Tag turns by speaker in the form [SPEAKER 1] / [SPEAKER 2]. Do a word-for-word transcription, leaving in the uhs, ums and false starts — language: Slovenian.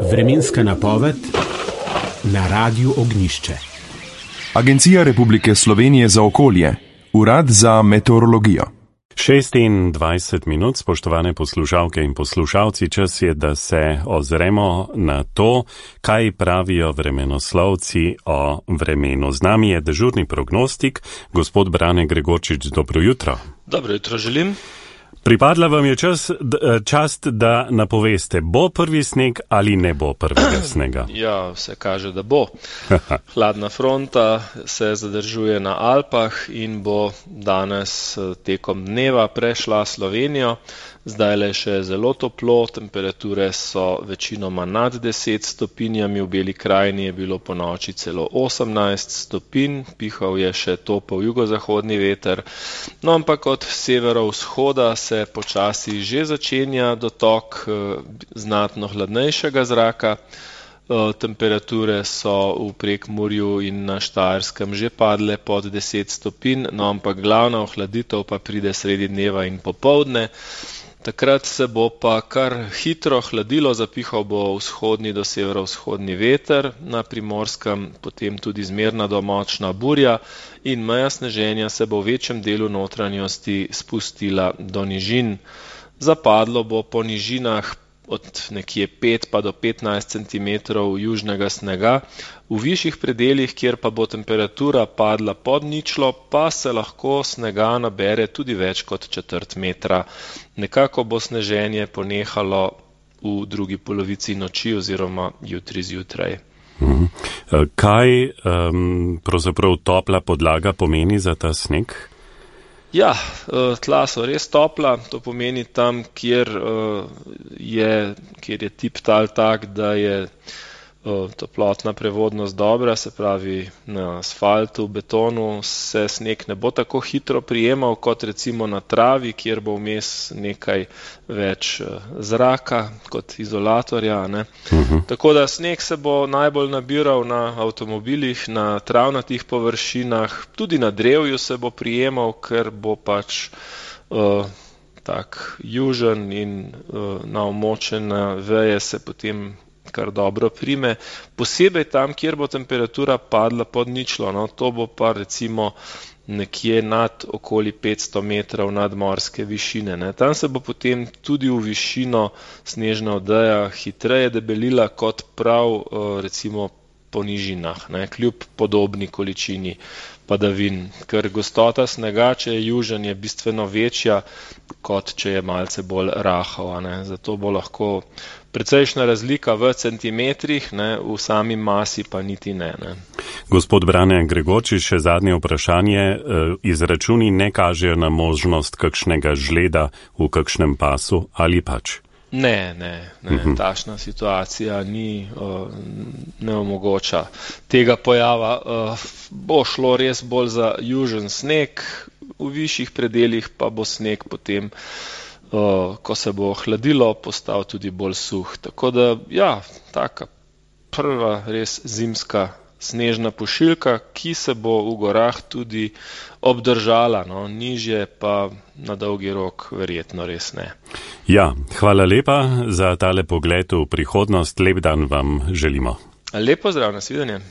[SPEAKER 1] Vremenska napoved na Radiu Ognjišče.
[SPEAKER 2] Agencija Republike Slovenije za okolje, Urad za meteorologijo.
[SPEAKER 3] šestindvajset minut, spoštovane poslušalke in poslušalci, čas je, da se ozremo na to, kaj pravijo vremenoslovci o vremenu. Z nami je dežurni prognostik, gospod Brane Gregorčič. Dobro jutro.
[SPEAKER 4] Dobro jutro želim.
[SPEAKER 3] Pripadla vam je čas, čast, da napoveste, bo prvi sneg ali ne bo prvega snega?
[SPEAKER 4] Ja, vse kaže, da bo. Hladna fronta se zadržuje na Alpah in bo danes tekom dneva prešla Slovenijo. Zdaj le še zelo toplo, temperature so večinoma nad deset stopinjami, v Beli krajini je bilo po noči celo osemnajst stopinj, pihal je še topel jugozahodni veter, no ampak od severovzhoda se počasi že začenja dotok znatno hladnejšega zraka. Temperature so v Prekmurju in na Štajerskem že padle pod deset stopinj, no ampak glavna ohladitev pa pride sredi dneva in popoldne. Takrat se bo pa kar hitro hladilo, zapihal bo vzhodni do severovzhodni veter, na Primorskem potem tudi zmerna do močna burja in meja sneženja se bo v večjem delu notranjosti spustila do nižin. Zapadlo bo po nižinah od nekje pet pa do petnajst centimetrov južnega snega, v višjih predeljih, kjer pa bo temperatura padla pod ničlo, pa se lahko snega nabere tudi več kot četrt metra. Nekako bo sneženje ponehalo v drugi polovici noči oziroma jutri zjutraj.
[SPEAKER 3] Hmm. Kaj um, pravzaprav topla podlaga pomeni za ta sneg?
[SPEAKER 4] Ja, tla so res topla, to pomeni tam, kjer je, kjer je tip tal tak, da je toplotna prevodnost dobra, se pravi na asfaltu, betonu se sneg ne bo tako hitro prijemal kot recimo na travi, kjer bo vmes nekaj več zraka kot izolatorja. Ne? Uh-huh. Tako da sneg se bo najbolj nabiral na avtomobilih, na travnatih površinah, tudi na drevju se bo prijemal, ker bo pač uh, tak južen in uh, naomočene veje se potem kar dobro prime, posebej tam, kjer bo temperatura padla pod ničlo, no, to bo pa recimo nekje nad okoli petsto metrov nadmorske višine. Ne. Tam se bo potem tudi v višino snežna odeja hitreje debelila kot prav recimo po nižinah, ne, kljub podobni količini padavin, ker gostota snega, če je južen, je bistveno večja, kot če je malce bolj rahel. Ne. Zato bo lahko precejšnja razlika v centimetrih, ne, v sami masi pa niti ne. ne.
[SPEAKER 3] Gospod Brane Gregorčič, še zadnje vprašanje. Izračuni ne kažejo na možnost kakšnega žleda v kakšnem pasu ali pač?
[SPEAKER 4] Ne, ne, ne. Uh-huh. Tašna situacija ni, uh, ne omogoča tega pojava. Uh, bo šlo res bolj za južen sneg, v višjih predeljih pa bo sneg potem, uh, ko se bo hladilo, postal tudi bolj suh. Tako da, ja, taka prva res zimska snežna pošiljka, ki se bo v gorah tudi obdržala, no, nižje pa na dolgi rok verjetno res ne.
[SPEAKER 3] Ja, hvala lepa za tale pogled v prihodnost, lep dan vam želimo.
[SPEAKER 4] Lep pozdrav, nasvidenje.